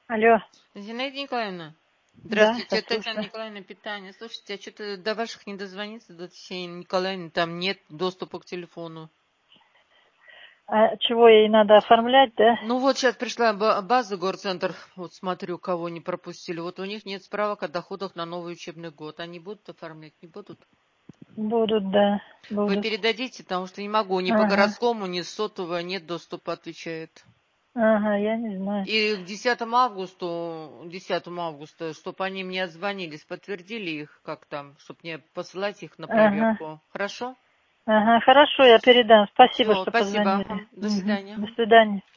Алло, Зинаида Николаевна, да, здравствуйте, я это Татьяна слушаю. Николаевна, питание. Слушайте, а что-то до ваших не дозвониться, до Татьяны Николаевны, там нет доступа к телефону. А чего ей надо оформлять, да? Ну вот сейчас пришла база горцентр, вот смотрю, кого не пропустили. Вот у них нет справок о доходах на новый учебный год. Они будут оформлять, не будут? Будут, да, Вы будут. передадите, потому что не могу, ни по Ага, городскому, ни с сотового нет доступа, отвечает. ага, я не знаю. И к 10 августа, чтобы они мне отзвонились, подтвердили их, как там, чтобы мне посылать их на Ага, проверку. Хорошо? ага, хорошо, я передам. Спасибо, Все, что спасибо. позвонили. До Угу. свидания. До свидания.